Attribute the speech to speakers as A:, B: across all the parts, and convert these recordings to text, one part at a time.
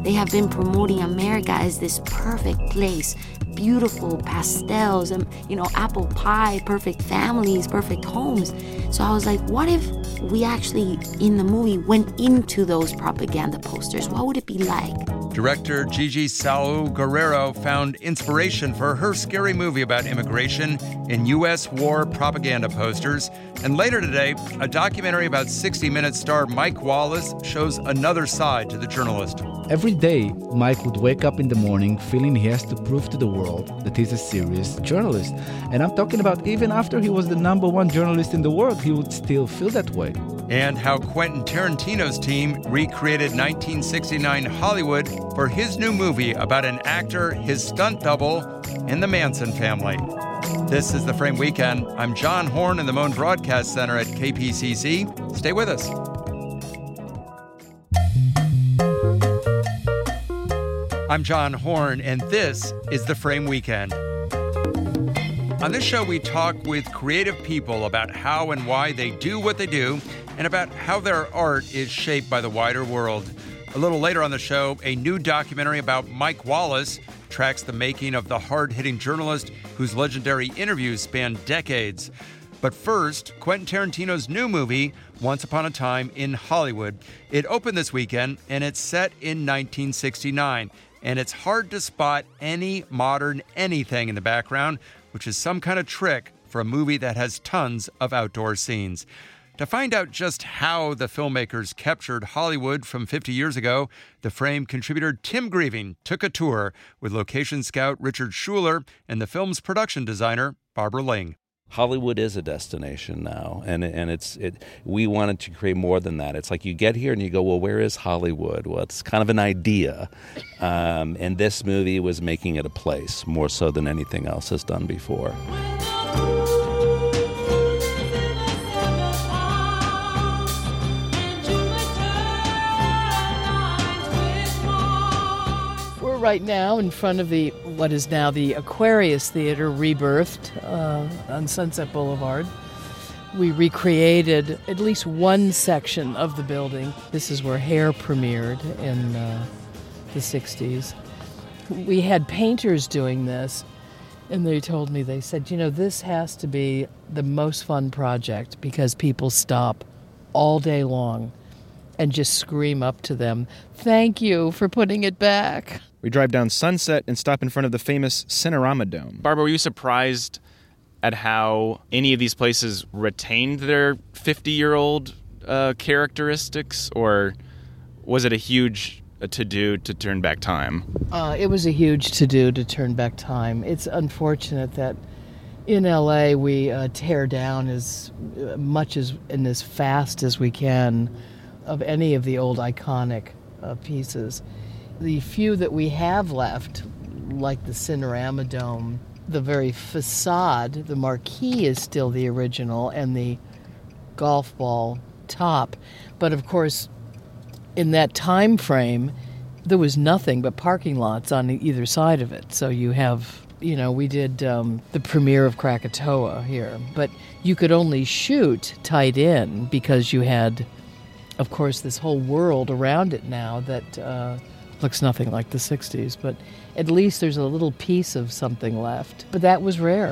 A: They have been promoting America as this perfect place, beautiful pastels, and, apple pie, perfect families, perfect homes. So I was like, what if we actually, in the movie, went into those propaganda posters? What would it be like?
B: Director Gigi Saul Guerrero found inspiration for her scary movie about immigration in U.S. war propaganda posters. And later today, a documentary about 60 Minutes star Mike Wallace shows another side to the journalist.
C: Every day, Mike would wake up in the morning feeling he has to prove to the world that he's a serious journalist. And I'm talking about even after he was the #1 journalist in the world, he would still feel that way.
B: And how Quentin Tarantino's team recreated 1969 Hollywood for his new movie about an actor, his stunt double, and the Manson family. This is The Frame Weekend. I'm John Horn in the Moan Broadcast Center at KPCC. Stay with us. I'm John Horn, and this is The Frame Weekend. On this show, we talk with creative people about how and why they do what they do, and about how their art is shaped by the wider world. A little later on the show, a new documentary about Mike Wallace tracks the making of the hard-hitting journalist whose legendary interviews span decades. But first, Quentin Tarantino's new movie, Once Upon a Time in Hollywood. It opened this weekend, and it's set in 1969. And it's hard to spot any modern anything in the background, which is some kind of trick for a movie that has tons of outdoor scenes. To find out just how the filmmakers captured Hollywood from 50 years ago, The Frame contributor Tim Grieving took a tour with location scout Richard Schuler and the film's production designer Barbara Ling.
D: Hollywood is a destination now, and we wanted to create more than that. It's like you get here and you go, well, where is Hollywood? Well, it's kind of an idea, and this movie was making it a place more so than anything else has done before.
E: Right now in front of what is now the Aquarius Theater, rebirthed on Sunset Boulevard. We recreated at least one section of the building. This is where Hair premiered in the 60s. We had painters doing this, and they told me, they said, this has to be the most fun project because people stop all day long and just scream up to them, "Thank you for putting it back."
F: We drive down Sunset and stop in front of the famous Cinerama Dome.
G: Barbara, were you surprised at how any of these places retained their 50-year-old characteristics, or was it a huge to-do to turn back time?
E: It was a huge to-do to turn back time. It's unfortunate that in L.A. we tear down as much as and as fast as we can of any of the old iconic pieces. The few that we have left, like the Cinerama Dome, the very facade, the marquee is still the original, and the golf ball top. But of course, in that time frame, there was nothing but parking lots on either side of it. So you have, we did the premiere of Krakatoa here, but you could only shoot tight in because you had, of course, this whole world around it now that looks nothing like the 60s, but at least there's a little piece of something left. But that was rare.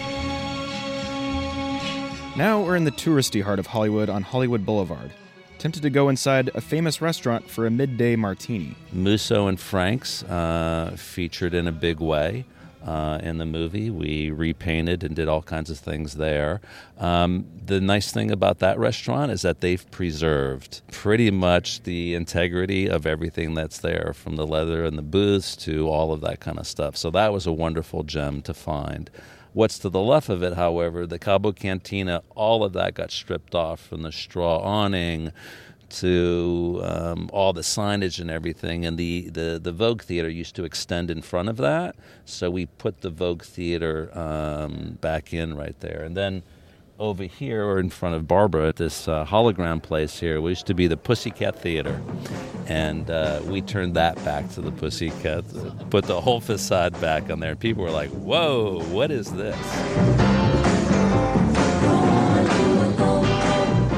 F: Now we're in the touristy heart of Hollywood on Hollywood Boulevard. Tempted to go inside a famous restaurant for a midday martini.
D: Musso and Frank's featured in a big way in the movie. We repainted and did all kinds of things there. The nice thing about that restaurant is that they've preserved pretty much the integrity of everything that's there, from the leather and the booths to all of that kind of stuff. So that was a wonderful gem to find. What's to the left of it, however, the Cabo Cantina, all of that got stripped off, from the straw awning to all the signage and everything. And the Vogue Theater used to extend in front of that, so we put the Vogue Theater back in right there. And then over here, or in front of Barbara, at this hologram place here, we used to be the Pussycat Theater. And we turned that back to the Pussycat, put the whole facade back on there. And people were like, whoa, what is this?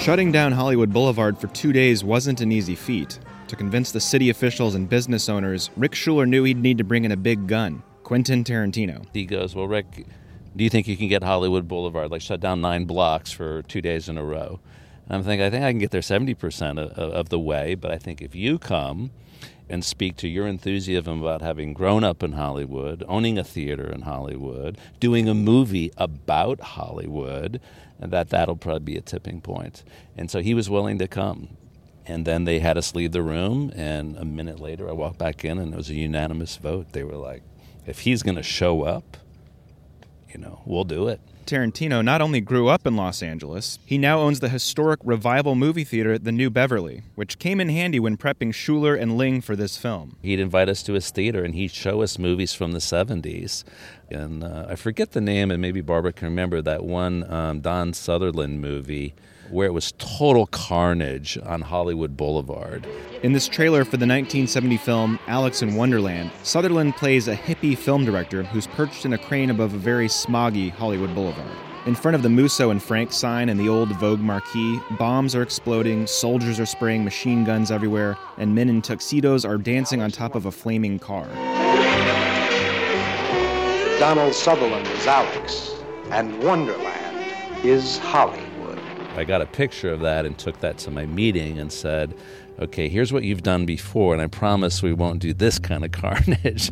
F: Shutting down Hollywood Boulevard for 2 days wasn't an easy feat. To convince the city officials and business owners, Rick Schuler knew he'd need to bring in a big gun, Quentin Tarantino.
D: He goes, well, Rick, do you think you can get Hollywood Boulevard, like shut down 9 blocks for 2 days in a row? And I'm thinking, I think I can get there 70% of the way, but I think if you come and speak to your enthusiasm about having grown up in Hollywood, owning a theater in Hollywood, doing a movie about Hollywood, that'll probably be a tipping point. And so he was willing to come. And then they had us leave the room, and a minute later I walked back in, and it was a unanimous vote. They were like, if he's going to show up, we'll do it.
F: Tarantino not only grew up in Los Angeles, he now owns the historic revival movie theater, the New Beverly, which came in handy when prepping Schuler and Ling for this film.
D: He'd invite us to his theater, and he'd show us movies from the 70s. And I forget the name, and maybe Barbara can remember that one Don Sutherland movie where it was total carnage on Hollywood Boulevard.
F: In this trailer for the 1970 film Alice in Wonderland, Sutherland plays a hippie film director who's perched in a crane above a very smoggy Hollywood Boulevard. In front of the Musso and Frank sign and the old Vogue marquee, bombs are exploding, soldiers are spraying machine guns everywhere, and men in tuxedos are dancing on top of a flaming car.
H: Donald Sutherland is Alex, and Wonderland is Hollywood.
D: I got a picture of that and took that to my meeting and said, okay, here's what you've done before, and I promise we won't do this kind of carnage.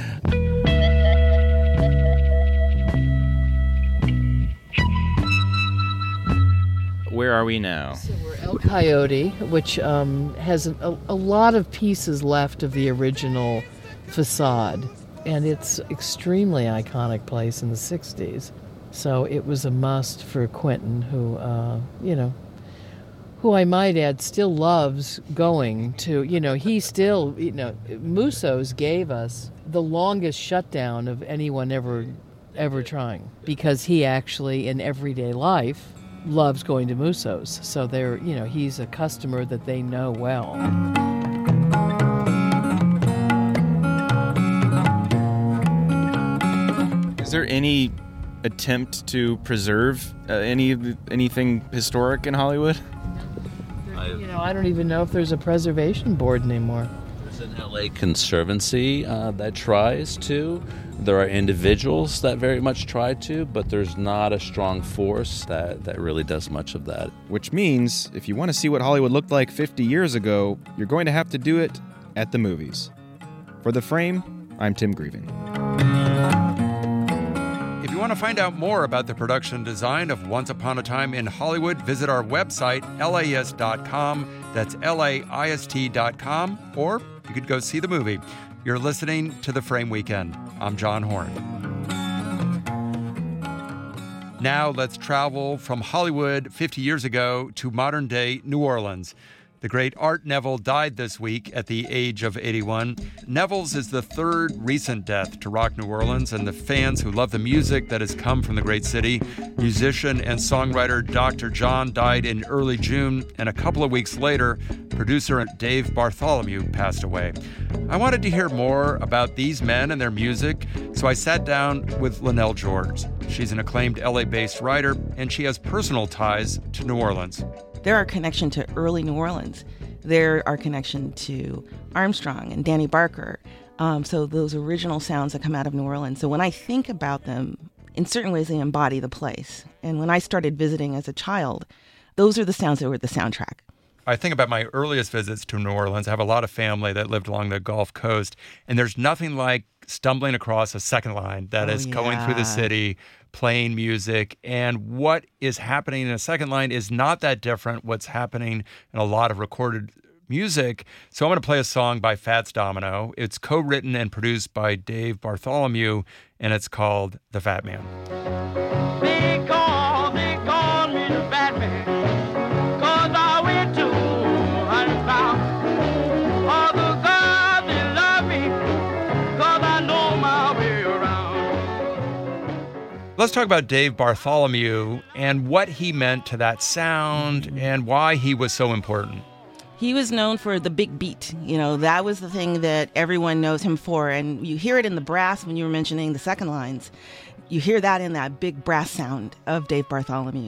G: Where are we now?
E: So we're El Coyote, which has a lot of pieces left of the original facade, and it's extremely iconic place in the 60s. So it was a must for Quentin, who I might add still loves going to, he still, Musso's gave us the longest shutdown of anyone ever trying, because he actually in everyday life loves going to Musso's. So he's a customer that they know well.
G: Is there any attempt to preserve anything historic in Hollywood?
E: I don't even know if there's a preservation board anymore.
D: There's an LA Conservancy that tries to. There are individuals that very much try to, but there's not a strong force that really does much of that.
F: Which means, if you want to see what Hollywood looked like 50 years ago, you're going to have to do it at the movies. For The Frame, I'm Tim Grieving.
B: If you want to find out more about the production and design of Once Upon a Time in Hollywood, visit our website, laist.com. That's laist.com. Or you could go see the movie. You're listening to The Frame Weekend. I'm John Horn. Now let's travel from Hollywood 50 years ago to modern-day New Orleans. The great Art Neville died this week at the age of 81. Neville's is the third recent death to rock New Orleans, and the fans who love the music that has come from the great city. Musician and songwriter Dr. John died in early June, and a couple of weeks later, producer Dave Bartholomew passed away. I wanted to hear more about these men and their music, so I sat down with Linnell George. She's an acclaimed LA-based writer, and she has personal ties to New Orleans.
I: There are connection to early New Orleans. There are connection to Armstrong and Danny Barker. So those original sounds that come out of New Orleans. So when I think about them, in certain ways they embody the place. And when I started visiting as a child, those are the sounds that were the soundtrack.
B: I think about my earliest visits to New Orleans. I have a lot of family that lived along the Gulf Coast, and there's nothing like stumbling across a second line that is going through the city, playing music, and what is happening in a second line is not that different what's happening in a lot of recorded music. So I'm going to play a song by Fats Domino. It's co-written and produced by Dave Bartholomew, and it's called The Fat Man.
J: They call me the Fat Man, 'cause I went to Huntsville. All the girls, they love me, 'cause I know my way around.
B: Let's talk about Dave Bartholomew and what he meant to that sound and why he was so important.
I: He was known for the big beat. That was the thing that everyone knows him for. And you hear it in the brass when you were mentioning the second lines. You hear that in that big brass sound of Dave Bartholomew's.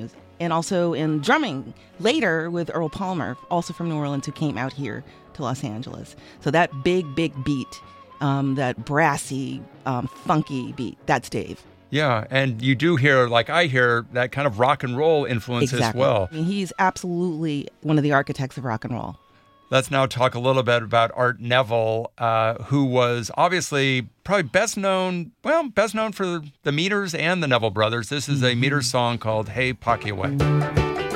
I: and also in drumming later with Earl Palmer, also from New Orleans, who came out here to Los Angeles. So that big beat, that brassy, funky beat, that's Dave.
B: Yeah, and you do hear, like I hear, that kind of rock and roll influence as well.
I: I mean, he's absolutely one of the architects of rock and roll.
B: Let's now talk a little bit about Art Neville, who was obviously probably best known for the Meters and the Neville Brothers. This is a Meters song called Hey Pockyaway.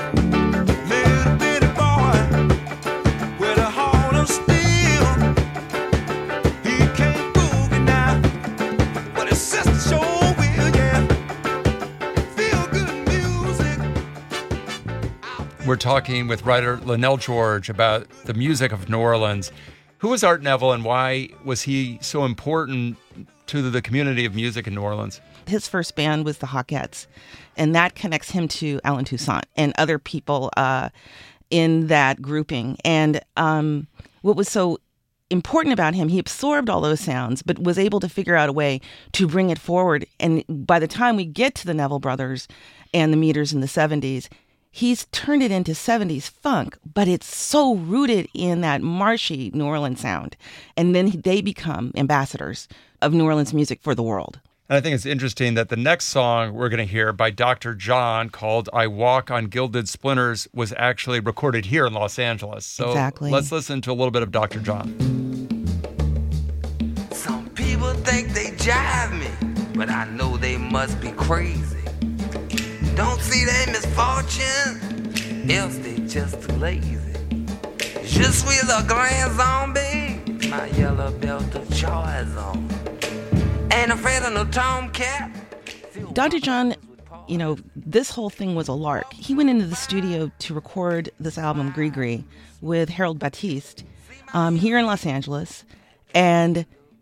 B: We're talking with writer Linnell George about the music of New Orleans. Who was Art Neville and why was he so important to the community of music in New Orleans?
I: His first band was the Hawkettes, and that connects him to Allen Toussaint and other people in that grouping. And what was so important about him, he absorbed all those sounds, but was able to figure out a way to bring it forward. And by the time we get to the Neville Brothers and the Meters in the 70s, he's turned it into 70s funk, but it's so rooted in that marshy New Orleans sound. And then they become ambassadors of New Orleans music for the world.
B: And I think it's interesting that the next song we're going to hear by Dr. John, called I Walk on Gilded Splinters, was actually recorded here in Los Angeles. So
I: exactly.
B: Let's listen to a little bit of Dr. John.
K: Some people think they jive me, but I know they must be crazy. Don't see their misfortune, else they just too lazy. Je suis le grand zombie, my yellow belt of choice on. Ain't afraid of no tomcat.
I: Dr. John, you know, this whole thing was a lark. He went into the studio to record this album, Gris Gris, with Harold Baptiste here in Los Angeles. And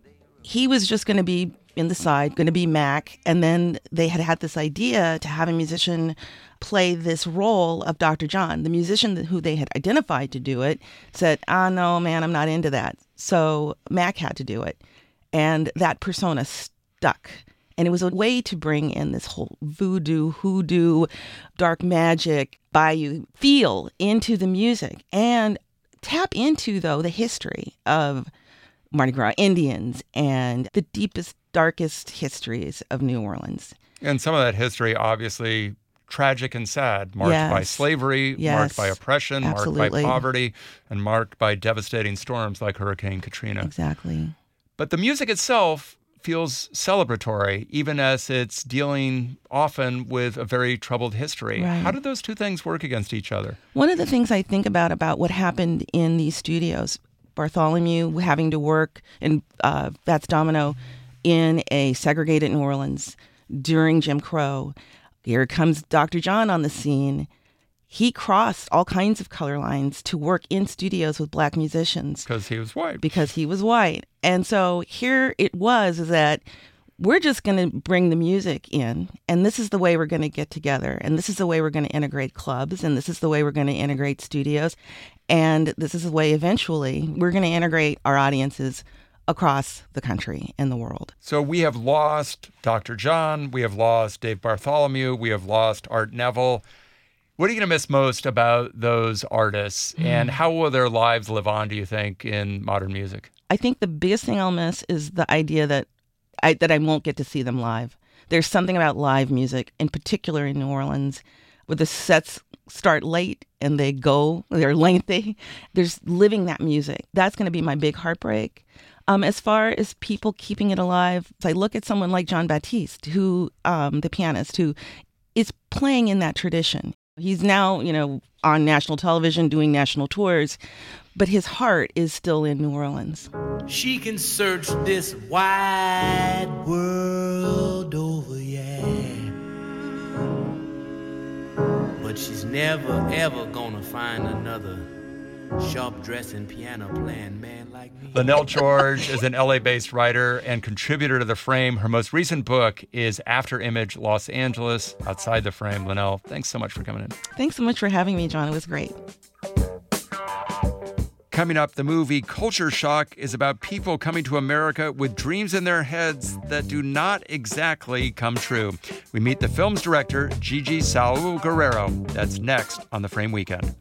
I: he was just going to be in the side, going to be Mac, and then they had this idea to have a musician play this role of Dr. John. The musician who they had identified to do it said, no, man, I'm not into that. So Mac had to do it. And that persona stuck. And it was a way to bring in this whole voodoo, hoodoo, dark magic, bayou feel into the music and tap into, though, the history of Mardi Gras Indians and the deepest, darkest histories of New Orleans.
B: And some of that history, obviously, tragic and sad, marked by slavery, marked by oppression, marked by poverty, and marked by devastating storms like Hurricane Katrina.
I: Exactly.
B: But the music itself feels celebratory, even as it's dealing often with a very troubled history.
I: Right.
B: How do those two things work against each other?
I: One of the things I think about what happened in these studios, Bartholomew having to work in Fats Domino in a segregated New Orleans during Jim Crow. Here comes Dr. John on the scene. He crossed all kinds of color lines to work in studios with black musicians.
B: Because he was white.
I: Because he was white. And so here it was that we're just going to bring the music in, and this is the way we're going to get together, and this is the way we're going to integrate clubs, and this is the way we're going to integrate studios, and this is the way eventually we're going to integrate our audiences across the country and the world.
B: So we have lost Dr. John, we have lost Dave Bartholomew, we have lost Art Neville. What are you going to miss most about those artists, and how will their lives live on, do you think, in modern music?
I: I think the biggest thing I'll miss is the idea that I won't get to see them live. There's something about live music, in particular in New Orleans, where the sets start late and they're lengthy. There's living that music. That's going to be my big heartbreak. As far as people keeping it alive, I look at someone like John Baptiste, who, the pianist, who is playing in that tradition. He's now, on national television doing national tours, but his heart is still in New Orleans.
J: She can search this wide world over, yeah, but she's never, ever gonna find another sharp-dressing, piano-playing man like me.
B: Linnell George is an LA-based writer and contributor to The Frame. Her most recent book is After Image Los Angeles, Outside the Frame. Linnell, thanks so much for coming in.
I: Thanks so much for having me, John. It was great.
B: Coming up, the movie Culture Shock is about people coming to America with dreams in their heads that do not exactly come true. We meet the film's director, Gigi Saul Guerrero. That's next on The Frame Weekend.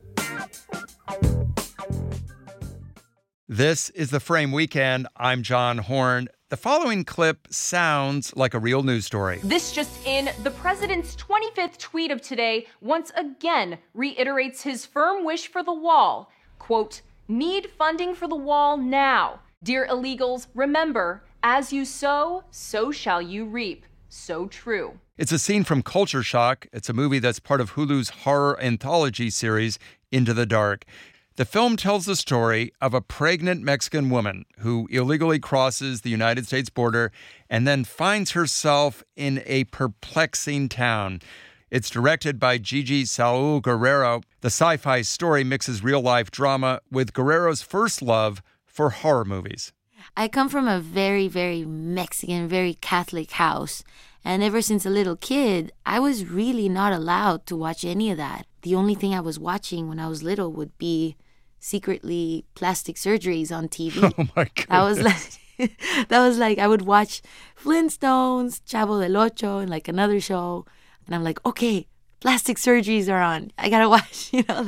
B: This is The Frame Weekend. I'm John Horn. The following clip sounds like a real news story.
L: This just in, the president's 25th tweet of today once again reiterates his firm wish for the wall. Quote, "Need funding for the wall now. Dear illegals, remember, as you sow, so shall you reap." So true.
B: It's a scene from Culture Shock. It's a movie that's part of Hulu's horror anthology series, Into the Dark. The film tells the story of a pregnant Mexican woman who illegally crosses the United States border and then finds herself in a perplexing town. It's directed by Gigi Saul Guerrero. The sci-fi story mixes real-life drama with Guerrero's first love for horror movies.
A: I come from a very, very Mexican, very Catholic house. And ever since a little kid, I was really not allowed to watch any of that. The only thing I was watching when I was little would be secretly plastic surgeries on TV.
B: Oh my goodness.
A: That was like I would watch Flintstones, Chavo del Ocho, and like another show. And I'm like, okay, plastic surgeries are on. I gotta watch,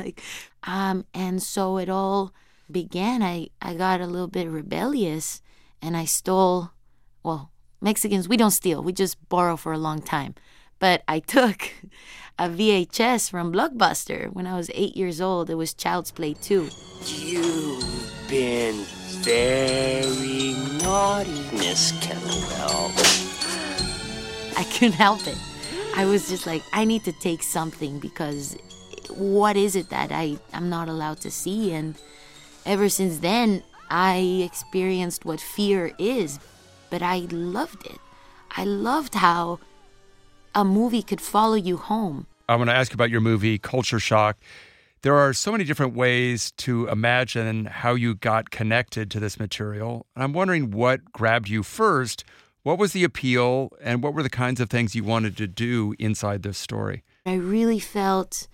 A: and so it all began. I got a little bit rebellious and I stole, well, Mexicans, we don't steal. We just borrow for a long time. But I took a VHS from Blockbuster when I was 8 years old. It was Child's Play 2.
M: You've been very naughty, Miss Kettlebell.
A: I couldn't help it. I was just like, I need to take something because what is it that I'm not allowed to see? And ever since then, I experienced what fear is, but I loved it. I loved how a movie could follow you home.
B: I want to ask you about your movie, Culture Shock. There are so many different ways to imagine how you got connected to this material. And I'm wondering what grabbed you first. What was the appeal, and what were the kinds of things you wanted to do inside this story?
A: I really felt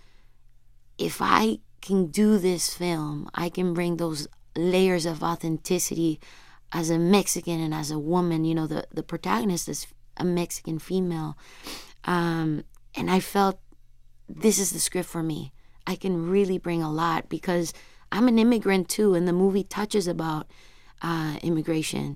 A: if I can do this film, I can bring those layers of authenticity as a Mexican and as a woman. The protagonist is a Mexican female. And I felt this is the script for me. I can really bring a lot because I'm an immigrant too, and the movie touches about immigration.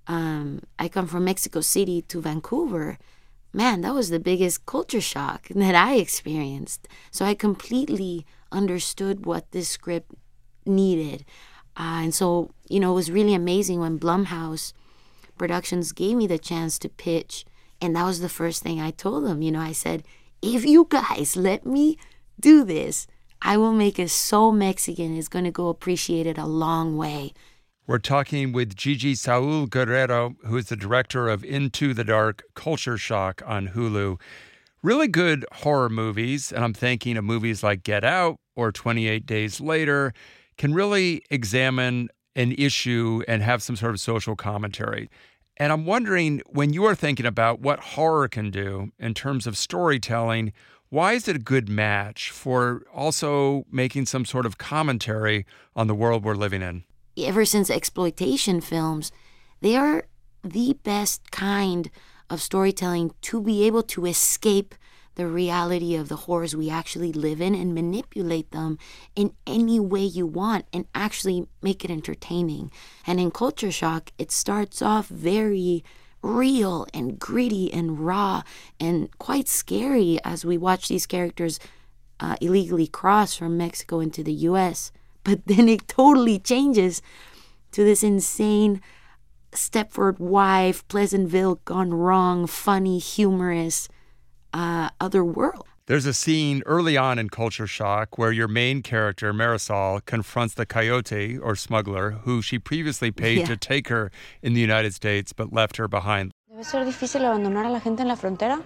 A: I come from Mexico City to Vancouver. Man, that was the biggest culture shock that I experienced. So I completely understood what this script needed. And so, it was really amazing when Blumhouse Productions gave me the chance to pitch. And that was the first thing I told them. I said, if you guys let me do this, I will make it so Mexican. It's going to go appreciate it a long way.
B: We're talking with Gigi Saul Guerrero, who is the director of Into the Dark, Culture Shock on Hulu. Really good horror movies, and I'm thinking of movies like Get Out or 28 Days Later, can really examine an issue and have some sort of social commentary. And I'm wondering, when you are thinking about what horror can do in terms of storytelling, why is it a good match for also making some sort of commentary on the world we're living in?
A: Ever since exploitation films, they are the best kind of storytelling to be able to escape the reality of the horrors we actually live in and manipulate them in any way you want and actually make it entertaining. And in Culture Shock, it starts off very real and gritty and raw and quite scary as we watch these characters illegally cross from Mexico into the U.S. But then it totally changes to this insane Stepford wife, Pleasantville gone wrong, funny, humorous, other world.
B: There's a scene early on in Culture Shock where your main character, Marisol, confronts the coyote or smuggler who she previously paid to take her in the United States but left her behind.
N: Debe ser difícil abandonar a la gente en la frontera.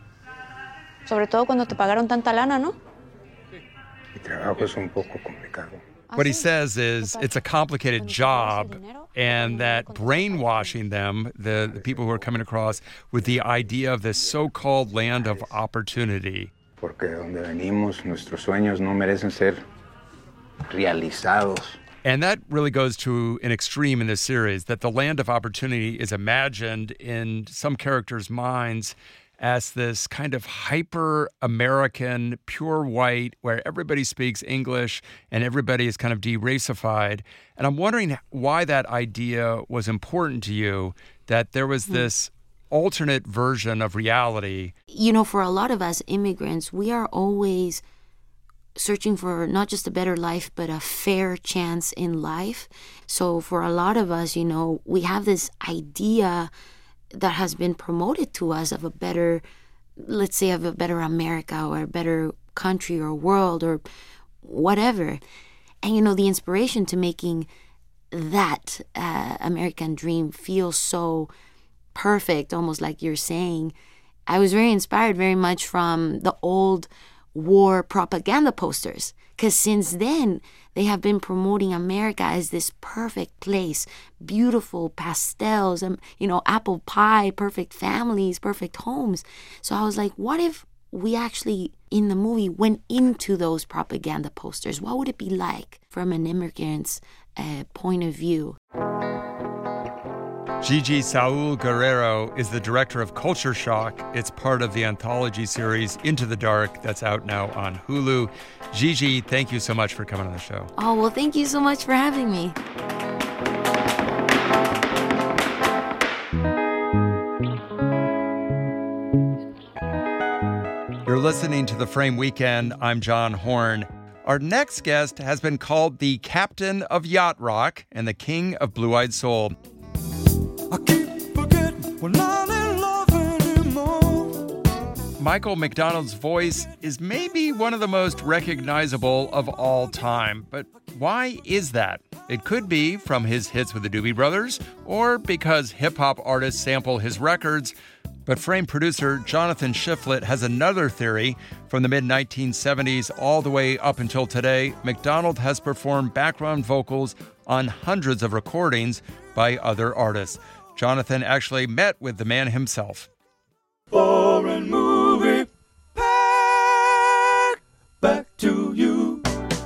N: Sobre todo cuando te pagaron tanta lana, ¿no?
O: Mi trabajo es un poco complicado.
B: What he says is it's a complicated job, and that brainwashing them, the people who are coming across, with the idea of this so-called land of opportunity.
O: Porque donde venimos, nuestros sueños no merecen ser realizados.
B: And that really goes to an extreme in this series, that the land of opportunity is imagined in some characters' minds as this kind of hyper-American, pure white, where everybody speaks English and everybody is kind of de-racified. And I'm wondering why that idea was important to you, that there was this alternate version of reality.
A: You know, for a lot of us immigrants, we are always searching for not just a better life, but a fair chance in life. So for a lot of us, you know, we have this idea that has been promoted to us of a better, let's say, of a better America or a better country or world or whatever. And, you know, the inspiration to making that American dream feel so perfect, almost like you're saying, I was very inspired very much from the old war propaganda posters, because since then they have been promoting America as this perfect place, beautiful pastels, and, you know, apple pie, perfect families, perfect homes. So I was like, what if we actually in the movie went into those propaganda posters? What would it be like from an immigrant's point of view?
B: Gigi Saul Guerrero is the director of Culture Shock. It's part of the anthology series Into the Dark that's out now on Hulu. Gigi, thank you so much for coming on the show.
A: Oh, well, thank you so much for having me.
B: You're listening to The Frame Weekend. I'm John Horn. Our next guest has been called the Captain of Yacht Rock and the King of Blue-Eyed Soul. Michael McDonald's voice is maybe one of the most recognizable of all time. But why is that? It could be from his hits with the Doobie Brothers or because hip-hop artists sample his records. But Frame producer Jonathan Shiflett has another theory. From the mid-1970s all the way up until today, McDonald has performed background vocals on hundreds of recordings by other artists. Jonathan actually met with the man himself.
P: Foreign movie, back to you.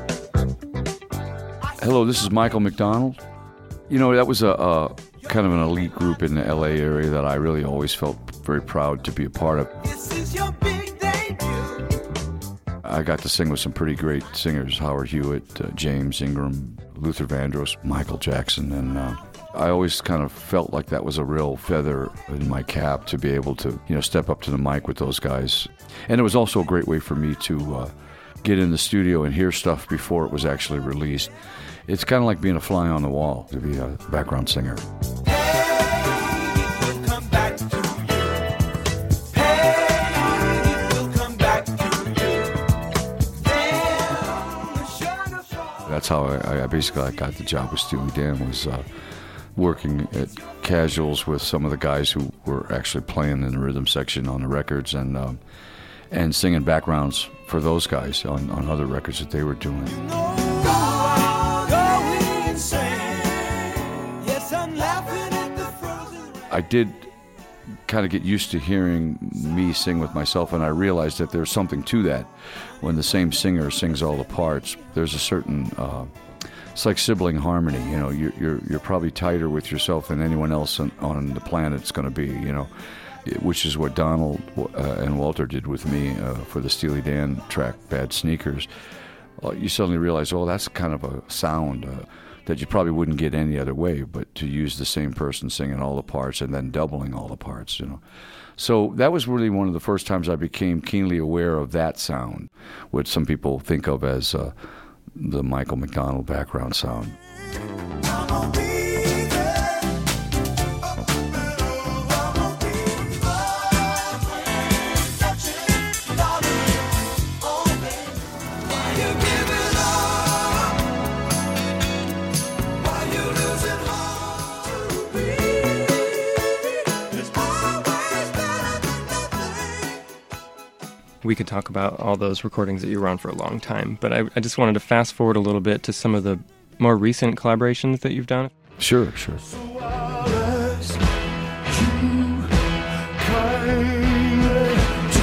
Q: Hello, this is Michael McDonald. You know, that was a kind of an elite group in the LA area that I really always felt very proud to be a part of.
P: This is your big debut.
Q: I got to sing with some pretty great singers, Howard Hewitt, James Ingram, Luther Vandross, Michael Jackson, and I always kind of felt like that was a real feather in my cap to be able to, you know, step up to the mic with those guys. And it was also a great way for me to get in the studio and hear stuff before it was actually released. It's kind of like being a fly on the wall to be a background singer. That's how I basically got the job with Steely Dan, was working at Casuals with some of the guys who were actually playing in the rhythm section on the records and singing backgrounds for those guys on other records that they were doing. I did kind of get used to hearing me sing with myself, and I realized that there's something to that. When the same singer sings all the parts, there's a certain it's like sibling harmony. You know, you're probably tighter with yourself than anyone else on the planet's going to be. You know, which is what Donald and Walter did with me for the Steely Dan track "Bad Sneakers." You suddenly realize, oh, that's kind of a sound that you probably wouldn't get any other way, but to use the same person singing all the parts and then doubling all the parts, you know. So that was really one of the first times I became keenly aware of that sound, which some people think of as the Michael McDonald background sound.
R: We could talk about all those recordings that you were on for a long time, but I just wanted to fast forward a little bit to some of the more recent collaborations that you've done.
Q: Sure.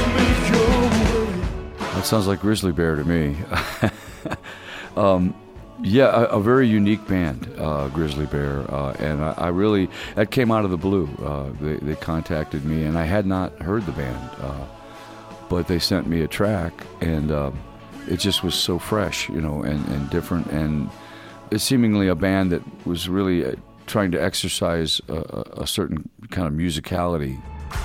Q: That sounds like Grizzly Bear to me. Yeah, a very unique band, Grizzly Bear, and I really, that came out of the blue. They contacted me, and I had not heard the band, but they sent me a track, and it just was so fresh, and different, and it's seemingly a band that was really trying to exercise a certain kind of musicality.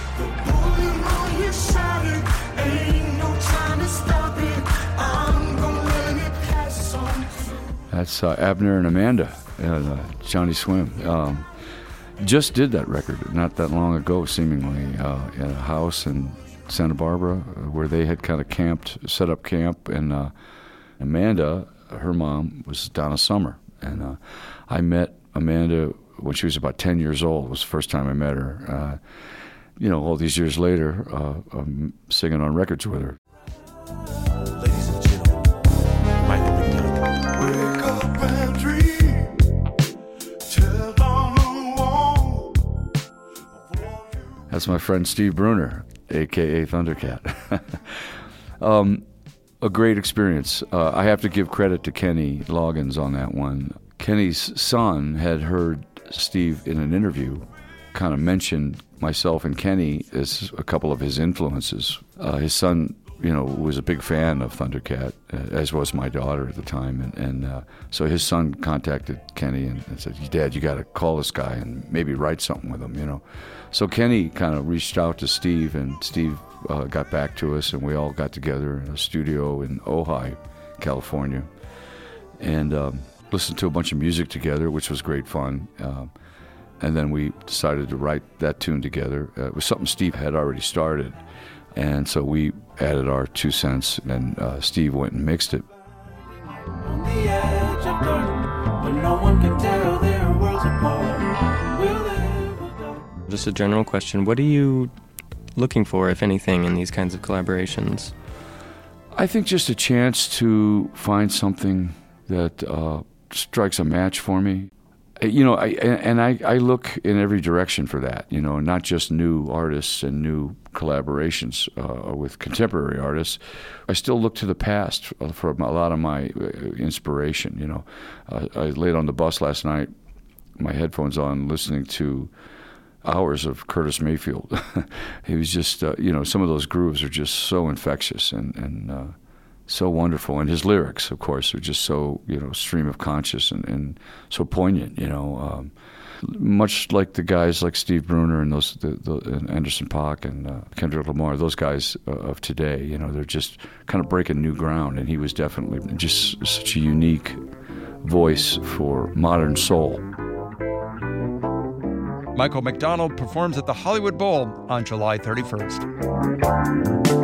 Q: That's Abner and Amanda, Johnny Swim. Just did that record not that long ago, seemingly, in a house in Santa Barbara where they had kind of set up camp. And Amanda, her mom, was Donna Summer. And I met Amanda when she was about 10 years old. It was the first time I met her. All these years later, I'm singing on records with her.
P: Ladies and gentlemen, Michael McDonald.
Q: That's my friend Steve Bruner, a.k.a. Thundercat. A great experience. I have to give credit to Kenny Loggins on that one. Kenny's son had heard Steve in an interview kind of mention myself and Kenny as a couple of his influences. His son, was a big fan of Thundercat, as was my daughter at the time. And so his son contacted Kenny and said, Dad, you got to call this guy and maybe write something with him, So Kenny kind of reached out to Steve, and Steve got back to us, and we all got together in a studio in Ojai, California, and listened to a bunch of music together, which was great fun. And then we decided to write that tune together. It was something Steve had already started. And so we added our 2 cents, and Steve went and mixed it.
P: On the edge of dark, but no one can tell their worlds apart. Will they?
R: Just a general question. What are you looking for, if anything, in these kinds of collaborations?
Q: I think just a chance to find something that strikes a match for me. I look in every direction for that, not just new artists and new collaborations with contemporary artists. I still look to the past for a lot of my inspiration, I laid on the bus last night, my headphones on, listening to hours of Curtis Mayfield. He was just, some of those grooves are just so infectious and so wonderful. And his lyrics, of course, are just so, stream of conscious and so poignant, much like the guys like Steve Bruner and and Anderson .Paak and Kendrick Lamar, those guys of today, they're just kind of breaking new ground. And he was definitely just such a unique voice for modern soul.
B: Michael McDonald performs at the Hollywood Bowl on July 31st.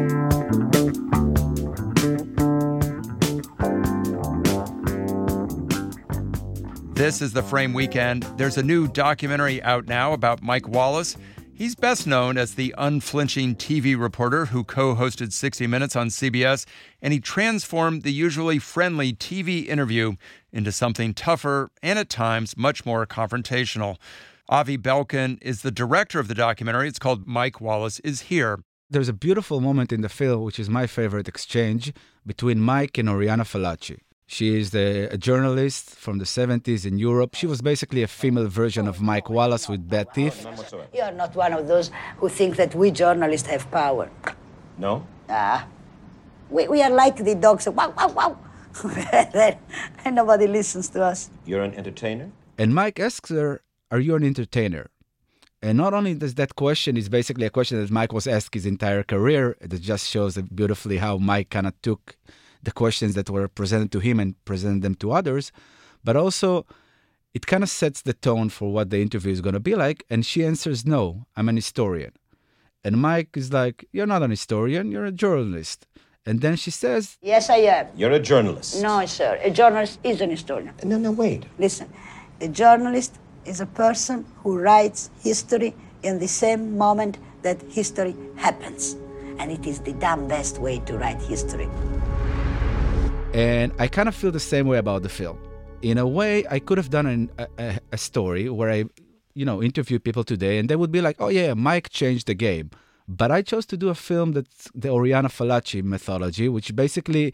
B: This is The Frame Weekend. There's a new documentary out now about Mike Wallace. He's best known as the unflinching TV reporter who co-hosted 60 Minutes on CBS, and he transformed the usually friendly TV interview into something tougher and at times much more confrontational. Avi Belkin is the director of the documentary. It's called Mike Wallace is Here.
C: There's a beautiful moment in the film, which is my favorite exchange, between Mike and Oriana Fallaci. She is a journalist from the 70s in Europe. She was basically a female version of Mike Wallace with bad teeth.
S: You are not one of those who think that we journalists have power.
T: No?
S: We are like the dogs. Wow, wow, wow. And nobody listens to us.
T: You're an entertainer?
C: And Mike asks her, are you an entertainer? And not only does that question is basically a question that Mike was asked his entire career, it just shows beautifully how Mike kind of took the questions that were presented to him and presented them to others, but also it kind of sets the tone for what the interview is going to be like. And she answers, no, I'm an historian. And Mike is like, you're not an historian, you're a journalist. And then she says,
S: yes, I am.
T: You're a journalist.
S: No, sir. A journalist is an historian.
T: No, wait.
S: Listen, a journalist is a person who writes history in the same moment that history happens. And it is the damn best way to write history.
C: And I kind of feel the same way about the film. In a way, I could have done a story where I, interview people today and they would be like, oh yeah, Mike changed the game. But I chose to do a film that's the Oriana Fallaci methodology, which basically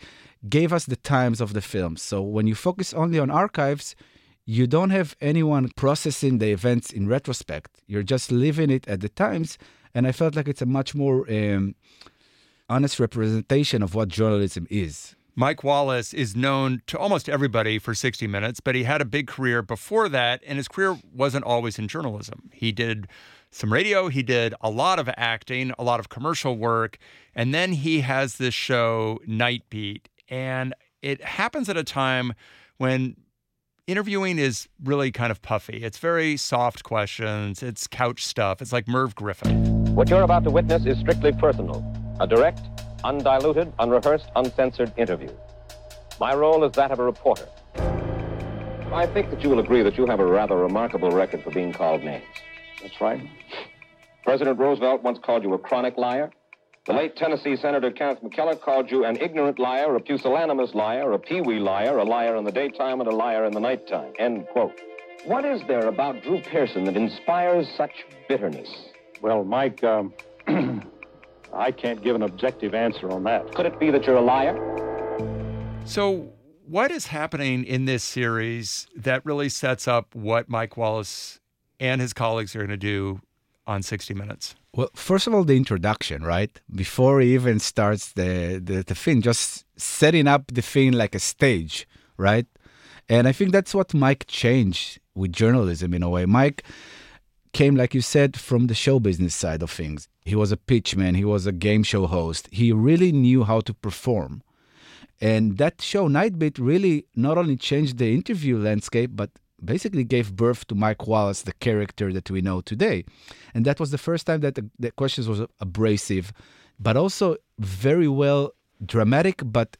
C: gave us the times of the film. So when you focus only on archives, you don't have anyone processing the events in retrospect. You're just living it at the times. And I felt like it's a much more honest representation of what journalism is.
B: Mike Wallace is known to almost everybody for 60 Minutes, but he had a big career before that, and his career wasn't always in journalism. He did some radio, he did a lot of acting, a lot of commercial work, and then he has this show, Night Beat, and it happens at a time when interviewing is really kind of puffy. It's very soft questions, it's couch stuff, it's like Merv Griffin.
U: What you're about to witness is strictly personal, a direct, undiluted, unrehearsed, uncensored interview. My role is that of a reporter. I think that you will agree that you have a rather remarkable record for being called names. That's right. President Roosevelt once called you a chronic liar. The late Tennessee Senator Kenneth McKellar called you an ignorant liar, a pusillanimous liar, a peewee liar, a liar in the daytime and a liar in the nighttime. End quote. What is there about Drew Pearson that inspires such bitterness?
V: Well, Mike, I can't give an objective answer on that.
U: Could it be that you're a liar?
B: So what is happening in this series that really sets up what Mike Wallace and his colleagues are going to do on 60 Minutes?
C: Well, first of all, the introduction, right? Before he even starts the thing, just setting up the thing like a stage, right? And I think that's what Mike changed with journalism in a way. Mike came, like you said, from the show business side of things. He was a pitchman. He was a game show host. He really knew how to perform. And that show, Night Beat, really not only changed the interview landscape, but basically gave birth to Mike Wallace, the character that we know today. And that was the first time that the questions was abrasive, but also very well dramatic, but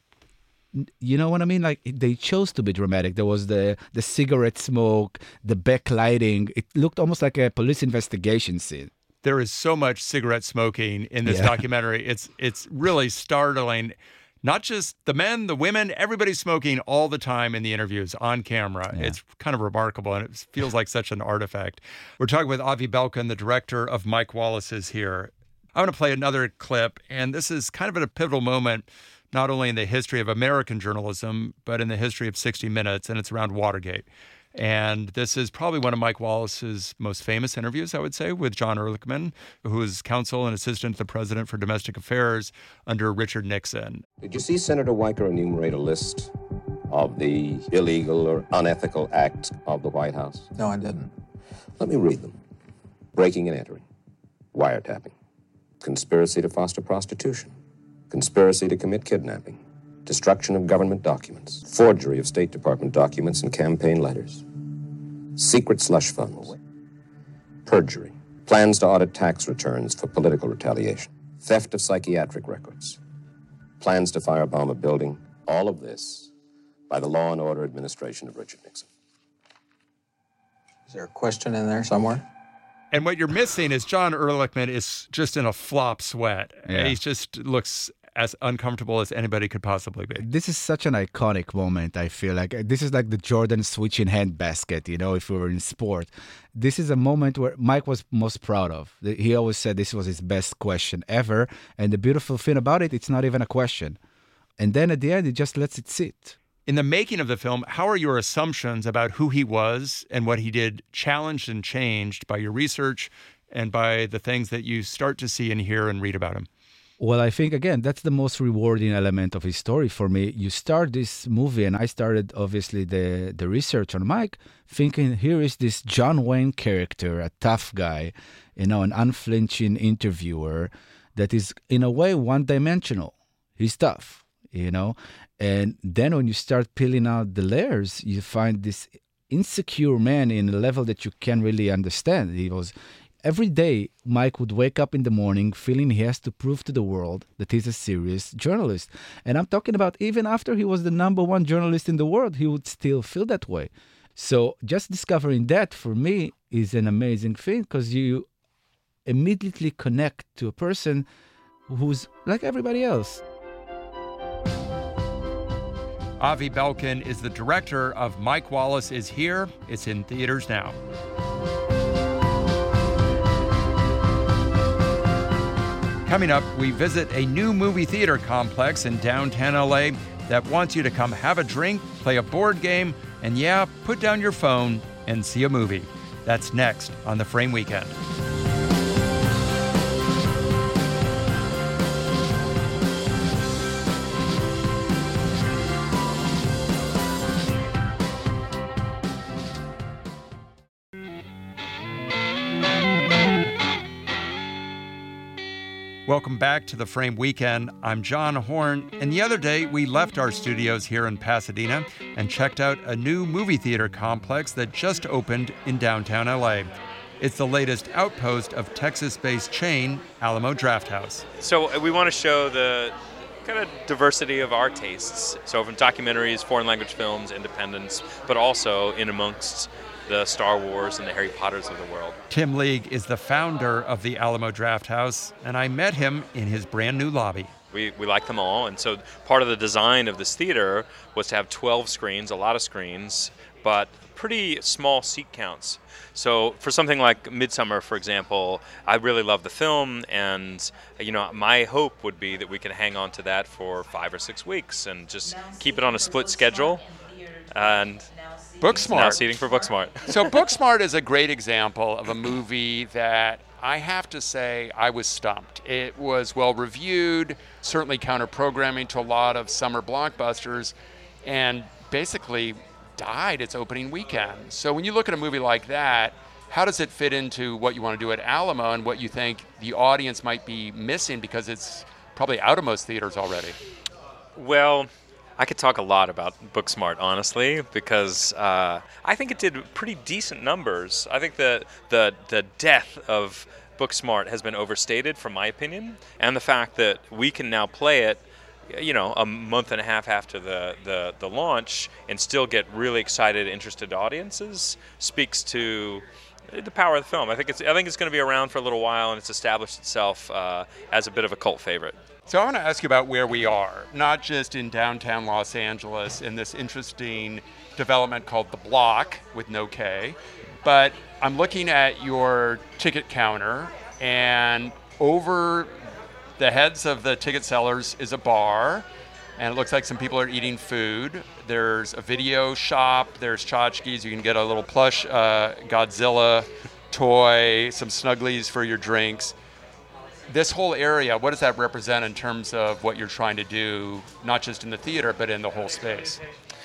C: you know what I mean? Like, they chose to be dramatic. There was the cigarette smoke, the backlighting. It looked almost like a police investigation scene.
B: There is so much cigarette smoking in this documentary. It's really startling. Not just the men, the women, everybody's smoking all the time in the interviews on camera. Yeah. It's kind of remarkable, and it feels like such an artifact. We're talking with Avi Belkin, the director of Mike Wallace is Here. I want to play another clip, and this is kind of at a pivotal moment, not only in the history of American journalism, but in the history of 60 Minutes, and it's around Watergate. And this is probably one of Mike Wallace's most famous interviews, I would say, with John Ehrlichman, who was counsel and assistant to the president for domestic affairs under Richard Nixon.
T: Did you see Senator Weicker enumerate a list of the illegal or unethical acts of the White House?
W: No, I didn't.
T: Let me read them. Breaking and entering, wiretapping, conspiracy to foster prostitution, conspiracy to commit kidnapping, destruction of government documents, forgery of State Department documents and campaign letters, secret slush funds, perjury, plans to audit tax returns for political retaliation, theft of psychiatric records, plans to firebomb a building, all of this by the Law and Order administration of Richard Nixon.
W: Is there a question in there somewhere?
B: And what you're missing is John Ehrlichman is just in a flop sweat. Yeah. He just looks as uncomfortable as anybody could possibly be.
C: This is such an iconic moment, I feel like. This is like the Jordan switching hand basket, you know, if we were in sport. This is a moment where Mike was most proud of. He always said this was his best question ever. And the beautiful thing about it, it's not even a question. And then at the end, he just lets it sit.
B: In the making of the film, how are your assumptions about who he was and what he did challenged and changed by your research and by the things that you start to see and hear and read about him?
C: Well, I think, again, that's the most rewarding element of his story for me. You start this movie, and I started, obviously, the research on Mike, thinking here is this John Wayne character, a tough guy, you know, an unflinching interviewer that is, in a way, one-dimensional. He's tough, you know. And then when you start peeling out the layers, you find this insecure man in a level that you can't really understand. He was... Every day, Mike would wake up in the morning feeling he has to prove to the world that he's a serious journalist. And I'm talking about even after he was the #1 journalist in the world, he would still feel that way. So just discovering that, for me, is an amazing thing because you immediately connect to a person who's like everybody else.
B: Avi Belkin is the director of Mike Wallace is Here. It's in theaters now. Coming up, we visit a new movie theater complex in downtown LA that wants you to come have a drink, play a board game, and yeah, put down your phone and see a movie. That's next on The Frame Weekend. Welcome back to The Frame Weekend. I'm John Horn, and the other day we left our studios here in Pasadena and checked out a new movie theater complex that just opened in downtown LA. It's the latest outpost of Texas-based chain Alamo Drafthouse.
G: So we want to show the kind of diversity of our tastes. So from documentaries, foreign language films, independents, but also in amongst the Star Wars and the Harry Potters of the world.
B: Tim League is the founder of the Alamo Drafthouse, and I met him in his brand new lobby.
G: We like them all, and so part of the design of this theater was to have 12 screens, a lot of screens, but pretty small seat counts. So for something like Midsummer, for example, I really love the film, and my hope would be that we can hang on to that for 5 or 6 weeks and just keep it on a split schedule. And
B: Booksmart.
G: Now seating for Booksmart.
B: So Booksmart is a great example of a movie that I have to say I was stumped. It was well reviewed, certainly counter-programming to a lot of summer blockbusters, and basically died its opening weekend. So when you look at a movie like that, how does it fit into what you want to do at Alamo and what you think the audience might be missing because it's probably out of most theaters already?
G: Well, I could talk a lot about Booksmart, honestly, because I think it did pretty decent numbers. I think the death of Booksmart has been overstated, from my opinion, and the fact that we can now play it, a month and a half after the launch and still get really excited, interested audiences speaks to the power of the film. I think it's going to be around for a little while, and it's established itself as a bit of a cult favorite.
B: So I want to ask you about where we are, not just in downtown Los Angeles in this interesting development called The Block with no K, but I'm looking at your ticket counter, and over the heads of the ticket sellers is a bar, and it looks like some people are eating food. There's a video shop, there's tchotchkes, you can get a little plush Godzilla toy, some Snugglies for your drinks. This whole area, what does that represent in terms of what you're trying to do, not just in the theater, but in the whole space?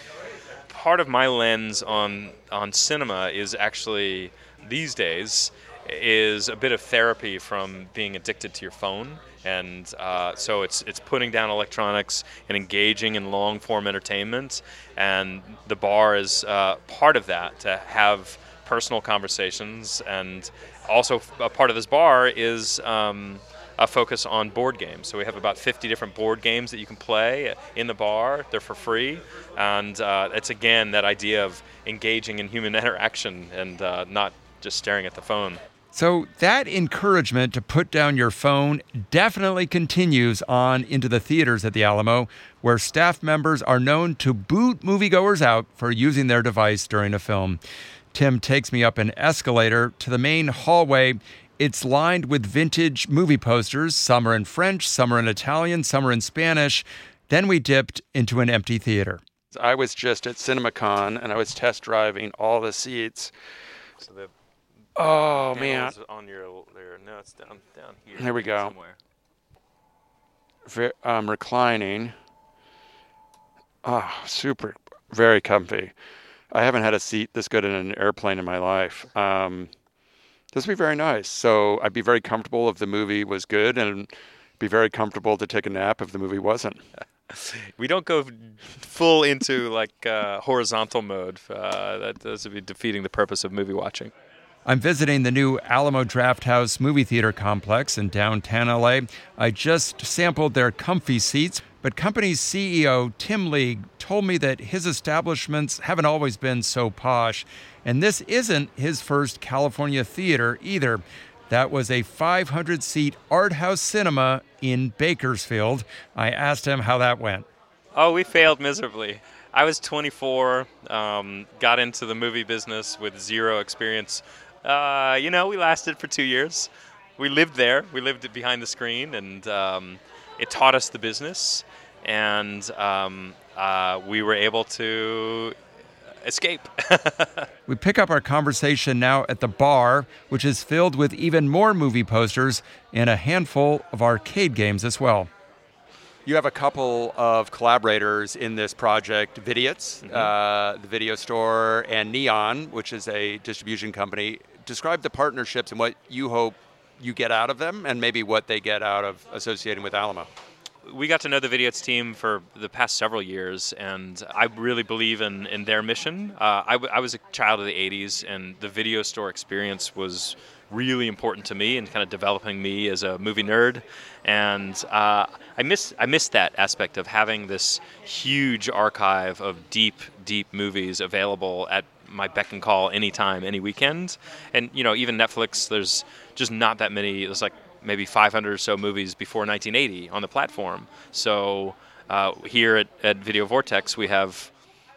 G: Part of my lens on cinema is actually, these days, is a bit of therapy from being addicted to your phone. And so it's putting down electronics and engaging in long-form entertainment. And the bar is part of that, to have personal conversations. And also a part of this bar is a focus on board games. So we have about 50 different board games that you can play in the bar. They're for free. And it's, again, that idea of engaging in human interaction and not just staring at the phone.
B: So that encouragement to put down your phone definitely continues on into the theaters at the Alamo, where staff members are known to boot moviegoers out for using their device during a film. Tim takes me up an escalator to the main hallway. It's lined with vintage movie posters. Some are in French, some are in Italian, some are in Spanish. Then we dipped into an empty theater. I was just at CinemaCon, and I was test driving all the seats.
G: So the
B: man.
G: On your there. No, it's down here.
B: Here we go.
G: Somewhere.
B: Reclining. Super, very comfy. I haven't had a seat this good in an airplane in my life. This would be very nice. So I'd be very comfortable if the movie was good, and be very comfortable to take a nap if the movie wasn't.
G: We don't go full into horizontal mode. That would be defeating the purpose of movie watching.
B: I'm visiting the new Alamo Drafthouse movie theater complex in downtown LA. I just sampled their comfy seats, but company's CEO Tim League told me that his establishments haven't always been so posh, and this isn't his first California theater either. That was a 500-seat art house cinema in Bakersfield. I asked him how that went.
G: Oh, we failed miserably. I was 24, got into the movie business with zero experience. We lasted for 2 years. We lived there. We lived behind the screen, and it taught us the business. And we were able to escape.
B: We pick up our conversation now at the bar, which is filled with even more movie posters and a handful of arcade games as well. You have a couple of collaborators in this project, Vidiot's, the video store, and Neon, which is a distribution company. Describe the partnerships and what you hope you get out of them, and maybe what they get out of associating with Alamo.
G: We got to know the Vidiot's team for the past several years, and I really believe in their mission. I was a child of the 80s, and the video store experience was really important to me and kind of developing me as a movie nerd. And I miss that aspect of having this huge archive of deep movies available at my beck and call anytime, any weekend. And, you know, even Netflix, there's just not that many. There's like maybe 500 or so movies before 1980 on the platform. So here at Video Vortex, we have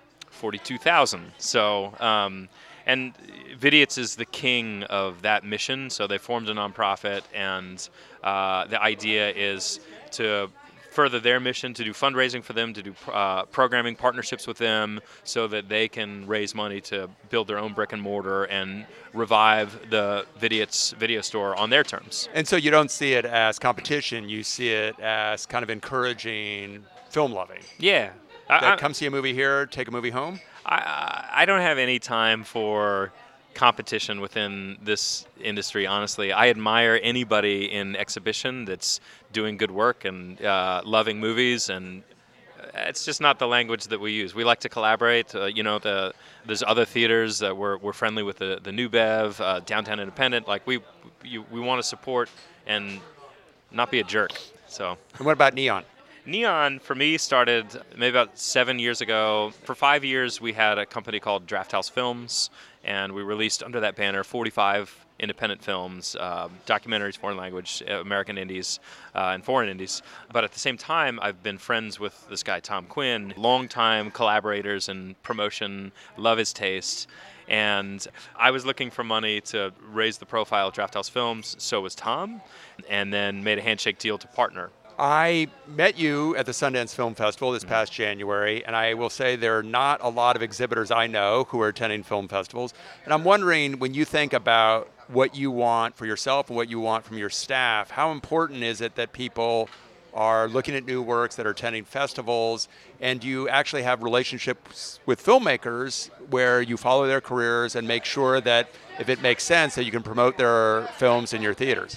G: 42,000. So, and Vidiot's is the king of that mission. So they formed a nonprofit, and the idea is to further their mission, to do fundraising for them, to do programming partnerships with them so that they can raise money to build their own brick and mortar and revive the Vidiot's video store on their terms.
B: And so you don't see it as competition, you see it as kind of encouraging film loving.
G: Yeah.
B: Come see a movie here, take a movie home?
G: I don't have any time for competition within this industry, honestly. I admire anybody in exhibition that's doing good work and loving movies, and it's just not the language that we use. We like to collaborate. There's other theaters that we're friendly with, the New Bev, Downtown Independent. Like we want to support and not be a jerk. So.
B: And what about Neon?
G: Neon, for me, started maybe about 7 years ago. For 5 years, we had a company called Draft House Films, and we released under that banner 45 independent films, documentaries, foreign language, American indies, and foreign indies. But at the same time, I've been friends with this guy, Tom Quinn, longtime collaborators in promotion, love his taste. And I was looking for money to raise the profile of Draft House Films, so was Tom, and then made a handshake deal to partner.
B: I met you at the Sundance Film Festival this past January, and I will say there are not a lot of exhibitors I know who are attending film festivals. And I'm wondering, when you think about what you want for yourself and what you want from your staff, how important is it that people are looking at new works, that are attending festivals, and do you actually have relationships with filmmakers where you follow their careers and make sure that, if it makes sense, that you can promote their films in your theaters?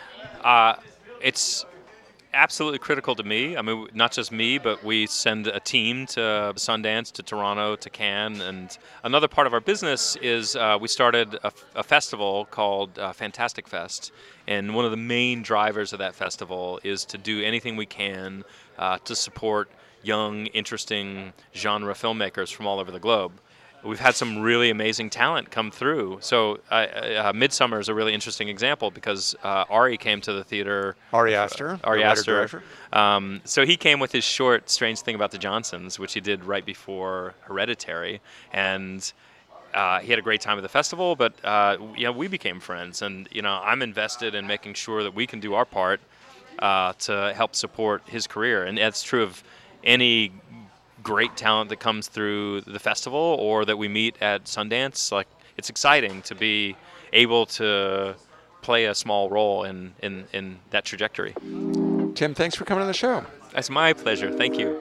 G: It's absolutely critical to me. I mean, not just me, but we send a team to Sundance, to Toronto, to Cannes. And another part of our business is we started a festival called Fantastic Fest. And one of the main drivers of that festival is to do anything we can to support young, interesting genre filmmakers from all over the globe. We've had some really amazing talent come through. So Midsummer is a really interesting example because Ari came to the theater.
B: Ari Aster.
G: So he came with his short, Strange Thing About the Johnsons, which he did right before Hereditary. And he had a great time at the festival, but we became friends. And I'm invested in making sure that we can do our part to help support his career. And that's true of any great talent that comes through the festival or that we meet at Sundance. Like, it's exciting to be able to play a small role in that trajectory.
B: Tim, thanks for coming on the show.
G: It's my pleasure. Thank you.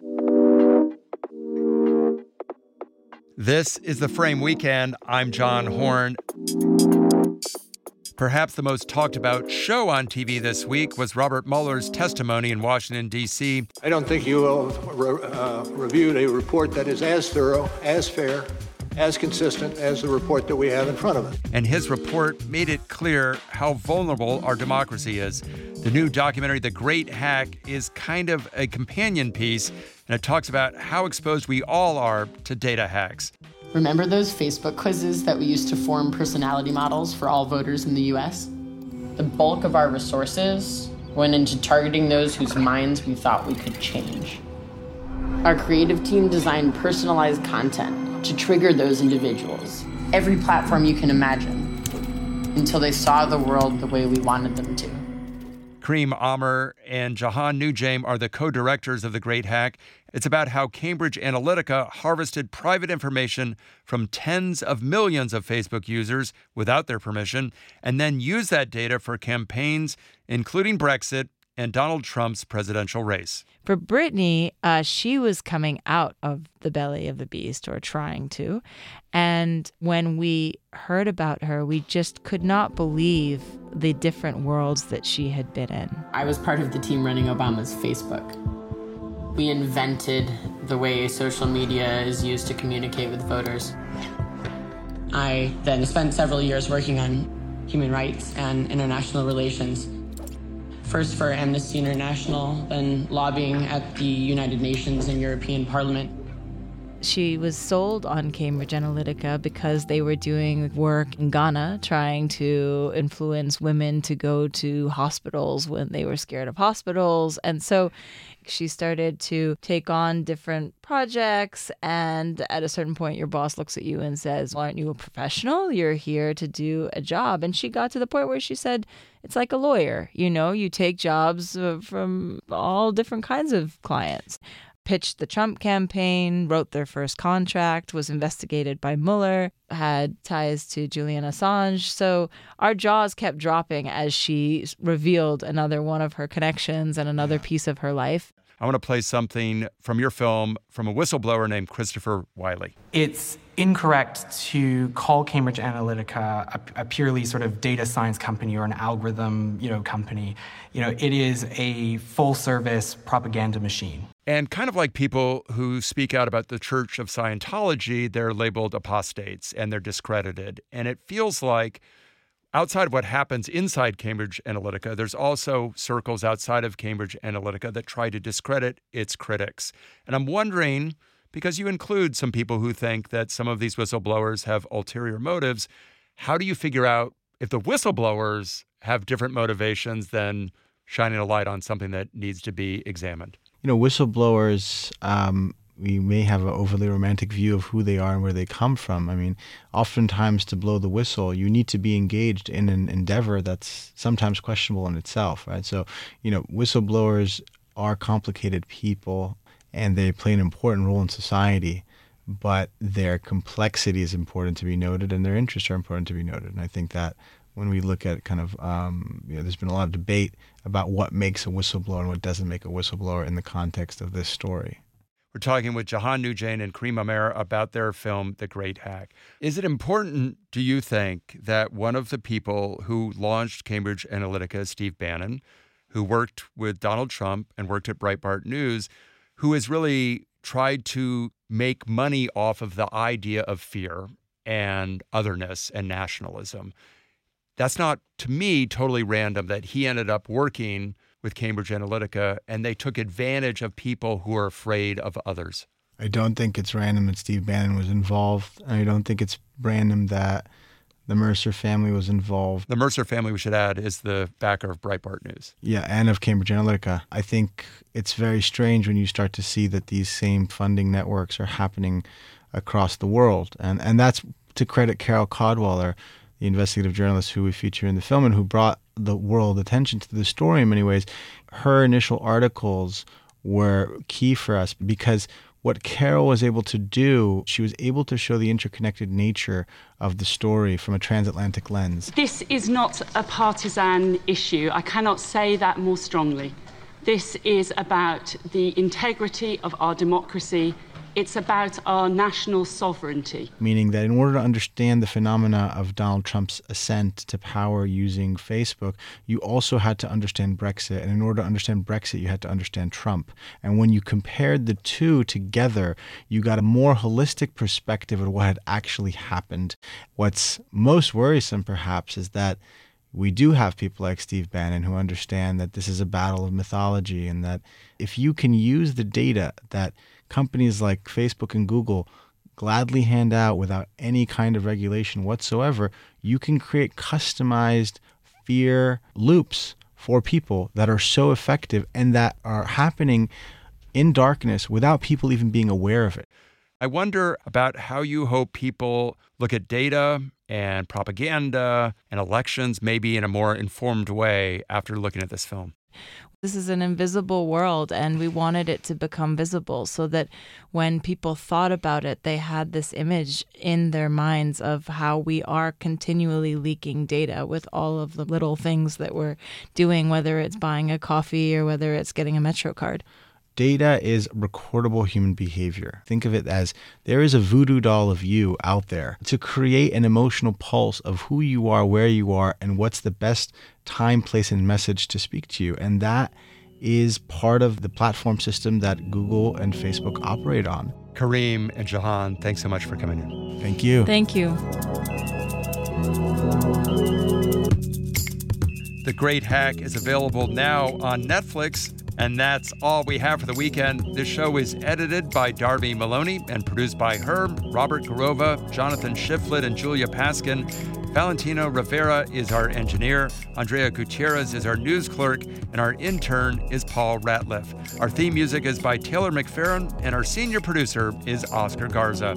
B: This is The Frame Weekend. I'm John Horn. Perhaps the most talked about show on TV this week was Robert Mueller's testimony in Washington, D.C.
E: I don't think you will reviewed a report that is as thorough, as fair, as consistent as the report that we have in front of us.
B: And his report made it clear how vulnerable our democracy is. The new documentary, The Great Hack, is kind of a companion piece, and it talks about how exposed we all are to data hacks.
H: Remember those Facebook quizzes that we used to form personality models for all voters in the U.S.? The bulk of our resources went into targeting those whose minds we thought we could change. Our creative team designed personalized content to trigger those individuals, every platform you can imagine, until they saw the world the way we wanted them to.
B: Kareem Amr and Jahan Noujaim are the co-directors of The Great Hack, It's about how Cambridge Analytica harvested private information from tens of millions of Facebook users without their permission, and then used that data for campaigns, including Brexit and Donald Trump's presidential race.
D: For Britney, she was coming out of the belly of the beast, or trying to. And when we heard about her, we just could not believe the different worlds that she had been in.
H: I was part of the team running Obama's Facebook. We invented the way social media is used to communicate with voters. I then spent several years working on human rights and international relations. First for Amnesty International, then lobbying at the United Nations and European Parliament.
D: She was sold on Cambridge Analytica because they were doing work in Ghana, trying to influence women to go to hospitals when they were scared of hospitals. And so she started to take on different projects. And at a certain point, your boss looks at you and says, well, aren't you a professional? You're here to do a job. And she got to the point where she said, it's like a lawyer. You know, you take jobs from all different kinds of clients. Pitched the Trump campaign, wrote their first contract, was investigated by Mueller, had ties to Julian Assange. So our jaws kept dropping as she revealed another one of her connections and another piece of her life.
B: I want to play something from your film from a whistleblower named Christopher Wiley.
F: It's incorrect to call Cambridge Analytica a purely sort of data science company or an algorithm, company. It is a full-service propaganda machine.
B: And kind of like people who speak out about the Church of Scientology, they're labeled apostates and they're discredited. And it feels like outside of what happens inside Cambridge Analytica, there's also circles outside of Cambridge Analytica that try to discredit its critics. And I'm wondering, because you include some people who think that some of these whistleblowers have ulterior motives, how do you figure out if the whistleblowers have different motivations than shining a light on something that needs to be examined?
W: Whistleblowers, we may have an overly romantic view of who they are and where they come from. I mean, oftentimes to blow the whistle, you need to be engaged in an endeavor that's sometimes questionable in itself, right? So, whistleblowers are complicated people and they play an important role in society, but their complexity is important to be noted and their interests are important to be noted. And I think that when we look at kind of, there's been a lot of debate about what makes a whistleblower and what doesn't make a whistleblower in the context of this story.
B: We're talking with Jahan Noujain and Kareem Amer about their film, The Great Hack. Is it important, do you think, that one of the people who launched Cambridge Analytica, Steve Bannon, who worked with Donald Trump and worked at Breitbart News, who has really tried to make money off of the idea of fear and otherness and nationalism, that's not, to me, totally random that he ended up working with Cambridge Analytica and they took advantage of people who are afraid of others?
W: I don't think it's random that Steve Bannon was involved. I don't think it's random that the Mercer family was involved.
B: The Mercer family, we should add, is the backer of Breitbart News.
W: Yeah, and of Cambridge Analytica. I think it's very strange when you start to see that these same funding networks are happening across the world. And that's to credit Carol Cadwalladr, the investigative journalist who we feature in the film and who brought the world attention to the story in many ways. Her initial articles were key for us because what Carol was able to do, she was able to show the interconnected nature of the story from a transatlantic lens.
X: This is not a partisan issue. I cannot say that more strongly. This is about the integrity of our democracy. It's about our national sovereignty.
W: Meaning that in order to understand the phenomena of Donald Trump's ascent to power using Facebook, you also had to understand Brexit. And in order to understand Brexit, you had to understand Trump. And when you compared the two together, you got a more holistic perspective of what had actually happened. What's most worrisome, perhaps, is that we do have people like Steve Bannon who understand that this is a battle of mythology and that if you can use the data that companies like Facebook and Google gladly hand out without any kind of regulation whatsoever, you can create customized fear loops for people that are so effective and that are happening in darkness without people even being aware of it.
B: I wonder about how you hope people look at data and propaganda and elections maybe in a more informed way after looking at this film.
D: This is an invisible world, and we wanted it to become visible so that when people thought about it, they had this image in their minds of how we are continually leaking data with all of the little things that we're doing, whether it's buying a coffee or whether it's getting a Metro card.
W: Data is recordable human behavior. Think of it as there is a voodoo doll of you out there to create an emotional pulse of who you are, where you are, and what's the best time, place, and message to speak to you. And that is part of the platform system that Google and Facebook operate on.
B: Kareem and Jahan, thanks so much for coming in.
W: Thank you.
D: Thank you.
B: The Great Hack is available now on Netflix. And that's all we have for the weekend. This show is edited by Darby Maloney and produced by her, Robert Garova, Jonathan Shiflett, and Julia Paskin. Valentino Rivera is our engineer. Andrea Gutierrez is our news clerk. And our intern is Paul Ratliff. Our theme music is by Taylor McFerrin. And our senior producer is Oscar Garza.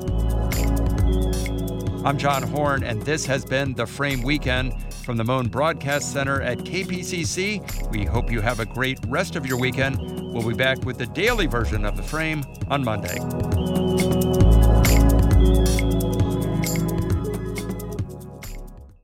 B: I'm John Horn, and this has been The Frame Weekend. From the Mohn Broadcast Center at KPCC, we hope you have a great rest of your weekend. We'll be back with the daily version of The Frame on Monday.